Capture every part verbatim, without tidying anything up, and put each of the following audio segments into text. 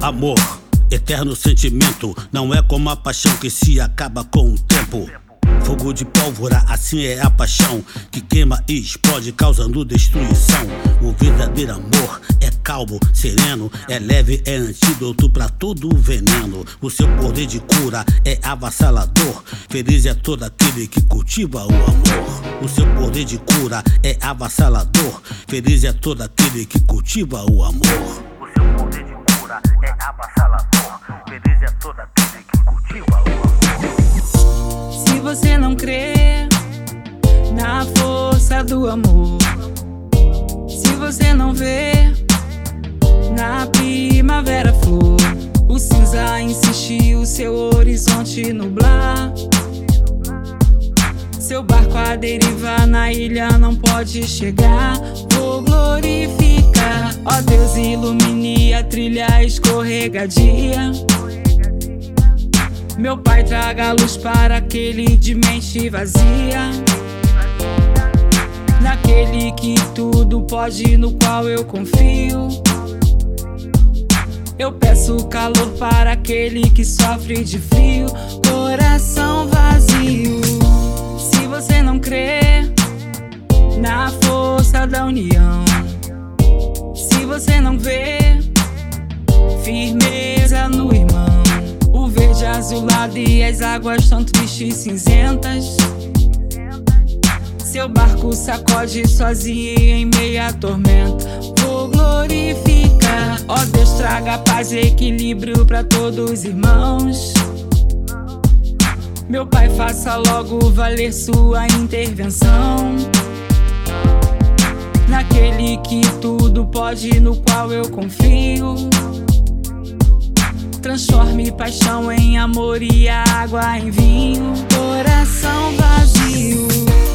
Amor, eterno sentimento, não é como a paixão que se acaba com o tempo. Fogo de pólvora, assim é a paixão, que queima e explode, causando destruição. O verdadeiro amor é calmo, sereno, é leve, é antídoto pra todo o veneno. O seu poder de cura é avassalador, feliz é todo aquele que cultiva o amor. O seu poder de cura é avassalador, feliz é todo aquele que cultiva o amor. O seu poder de cura é avassalador, feliz é todo aquele que cultiva o amor. Se você não crê na força do amor, se você não vê na primavera flor, o cinza insistir, o seu horizonte nublar, seu barco à deriva na ilha não pode chegar. Vou glorificar, ó Deus, ilumine a trilha escorregadia. Meu Pai, traga luz para aquele de mente vazia, naquele que tudo pode, no qual eu confio. Eu peço calor para aquele que sofre de frio, coração vazio. Se você não crê na força da união, se você não vê firmeza no irmão, o verde azulado e as águas tão tristes e cinzentas, seu barco sacode sozinho em meia tormenta. Vou glorificar, ó Deus, traga paz e equilíbrio pra todos os irmãos. Meu Pai, faça logo valer sua intervenção, naquele que tudo pode, no qual eu confio. Transforme paixão em amor e a água em vinho, coração vazio.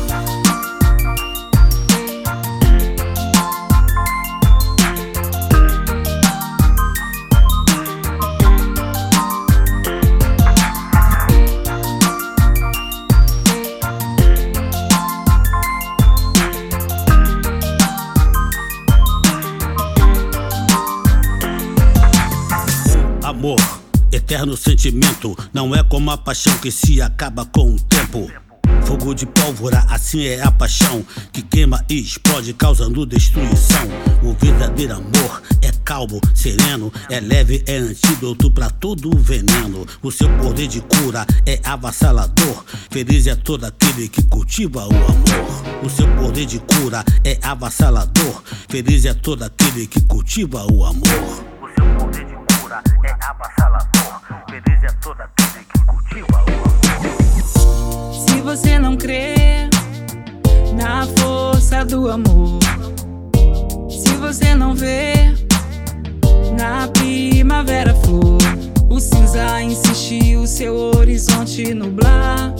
Amor, eterno sentimento, não é como a paixão que se acaba com o tempo. Fogo de pólvora, assim é a paixão, que queima e explode, causando destruição. O verdadeiro amor é calmo, sereno, é leve, é antídoto pra todo o veneno. O seu poder de cura é avassalador, feliz é todo aquele que cultiva o amor. O seu poder de cura é avassalador, feliz é todo aquele que cultiva o amor. O seu poder de cura é avassalador, feliz é todo aquele que cultiva o amor. Se você não crê na força do amor, se você não vê na primavera flor, o cinza insistir, o seu horizonte nublar,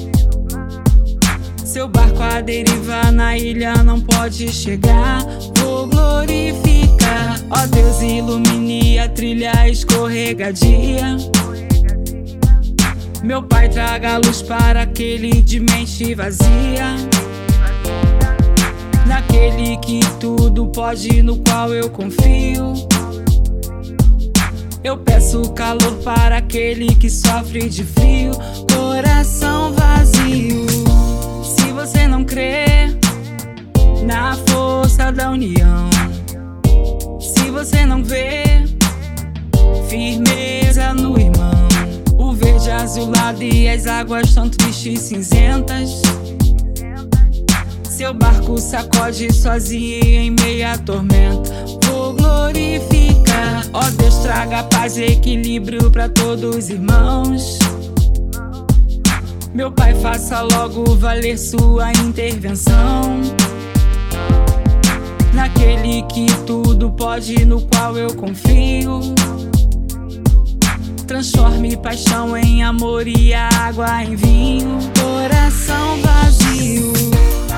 seu barco à deriva na ilha não pode chegar. Vou glorificar, ó Deus, ilumine a trilha escorregadia. Meu Pai, traga luz para aquele de mente vazia, naquele que tudo pode, no qual eu confio. Eu peço calor para aquele que sofre de frio, coração vazio. Se você não crê na força da união, se você não vê firmeza no irmão, o verde azulado e as águas tão tristes e cinzentas, seu barco sacode sozinho em meia tormenta. Vou glorificar, ó Deus, traga paz e equilíbrio pra todos os irmãos. Meu Pai, faça logo valer sua intervenção, naquele que tudo pode, no qual eu confio. Transforme paixão em amor e a água em vinho, coração vazio.